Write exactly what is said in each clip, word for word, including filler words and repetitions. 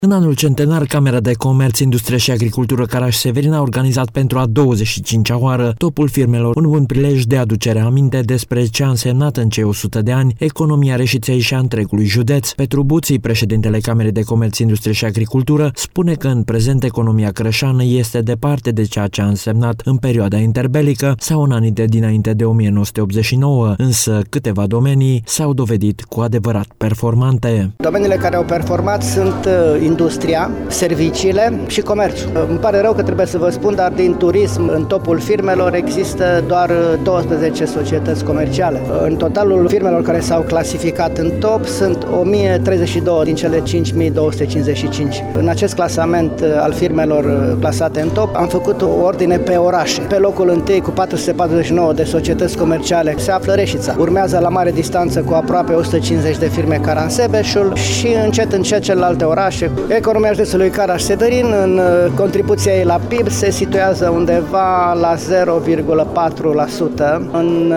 În anul centenar, Camera de Comerț, Industrie și Agricultură Caraș-Severin a organizat pentru a douăzeci și cincea oară Topul Firmelor, un bun prilej de aducere aminte despre ce a însemnat în cei o sută de ani economia Reșiței și a întregului județ. Petru Buții, președintele Camerei de Comerț, Industrie și Agricultură, spune că în prezent economia crășană este departe de ceea ce a însemnat în perioada interbelică sau în anii de dinainte de o mie nouă sute optzeci și nouă, însă câteva domenii s-au dovedit cu adevărat performante. Domeniile care au performat sunt industria, serviciile și comerțul. Îmi pare rău că trebuie să vă spun, dar din turism, în topul firmelor, există doar douăsprezece societăți comerciale. În totalul firmelor care s-au clasificat în top sunt o mie treizeci și doi din cele cinci mii două sute cincizeci și cinci. În acest clasament al firmelor clasate în top am făcut o ordine pe orașe. Pe locul întâi, cu patru sute patruzeci și nouă de societăți comerciale, se află Reșița. Urmează la mare distanță cu aproape o sută cincizeci de firme Caransebeșul și încet încet celelalte orașe. Economia județului Caraș-Severin, în contribuția ei la P I B, se situează undeva la zero virgulă patru la sută, în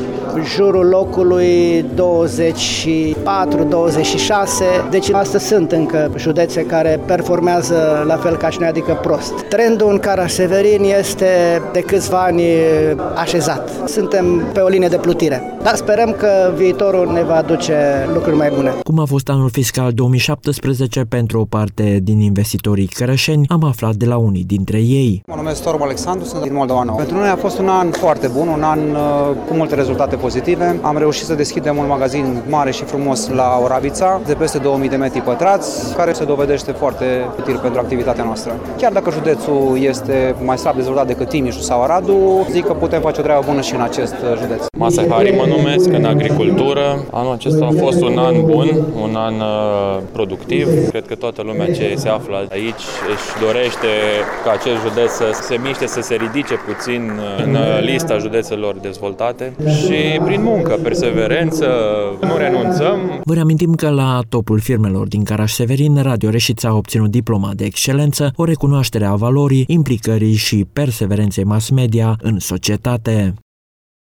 jurul locului douăzeci și patru douăzeci și șase, deci astea sunt încă județe care performează la fel ca și noi, adică prost. Trendul în Caraș-Severin este de câțiva ani așezat. Suntem pe o linie de plutire, dar sperăm că viitorul ne va aduce lucruri mai bune. Cum a fost anul fiscal două mii șaptesprezece pentru o parte din investitorii cărășeni, am aflat de la unii dintre ei. Mă numesc Torm Alexandru, sunt din Moldova Nouă. Pentru noi a fost un an foarte bun, un an uh, cu multe rezultate pozitive. Am reușit să deschidem un magazin mare și frumos la Oravița, de peste două mii de metri pătrați, care se dovedește foarte util pentru activitatea noastră. Chiar dacă județul este mai slab dezvoltat decât Timișul sau Aradu, zic că putem face o treabă bună și în acest județ. Masai Hari mă numesc, în agricultură. Anul acesta a fost un an bun, un an uh, productiv. Cred că toată lumea ce se află aici își dorește ca acest județ să se miște, să se ridice puțin în lista județelor dezvoltate și prin muncă, perseverență, nu renunțăm. Vă reamintim că la Topul Firmelor din Caraș-Severin, Radio Reșița a obținut diploma de excelență, o recunoaștere a valorii, implicării și perseverenței mass media în societate.